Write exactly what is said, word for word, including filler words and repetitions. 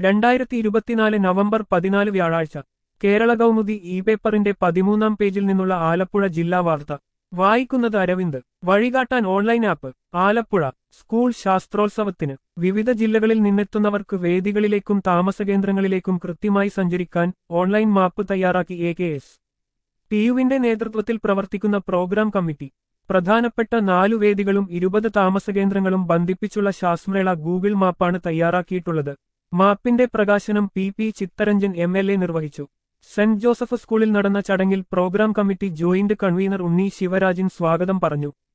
രണ്ടായിരത്തി ഇരുപത്തിനാല് നവംബർ പതിനാല് വ്യാഴാഴ്ച കേരള കൗമുദി ഇ പേപ്പറിന്റെ പതിമൂന്നാം പേജിൽ നിന്നുള്ള ആലപ്പുഴ ജില്ലാ വാർത്ത വായിക്കുന്നത് അരവിന്ദ്. വഴികാട്ടാൻ ഓൺലൈൻ ആപ്പ്. ആലപ്പുഴ സ്കൂൾ ശാസ്ത്രോത്സവത്തിന് വിവിധ ജില്ലകളിൽ നിന്നെത്തുന്നവർക്ക് വേദികളിലേക്കും താമസകേന്ദ്രങ്ങളിലേക്കും കൃത്യമായി സഞ്ചരിക്കാൻ ഓൺലൈൻ മാപ്പ് തയ്യാറാക്കി എ കെ എസ് ടിയുവിന്റെ നേതൃത്വത്തിൽ പ്രവർത്തിക്കുന്ന പ്രോഗ്രാം കമ്മിറ്റി. പ്രധാനപ്പെട്ട നാലു വേദികളും ഇരുപത് താമസകേന്ദ്രങ്ങളും ബന്ധിപ്പിച്ചുള്ള ശാസ്ത്രമേള ഗൂഗിൾ മാപ്പാണ് തയ്യാറാക്കിയിട്ടുള്ളത്. മാപ്പിന്റെ പ്രകാശനം P P Chittaranjan M L A നിർവഹിച്ചു. സെന്റ് ജോസഫ് സ്കൂളിൽ നടന്ന ചടങ്ങിൽ program committee joint convener Unni Sivarajan സ്വാഗതം പറഞ്ഞു.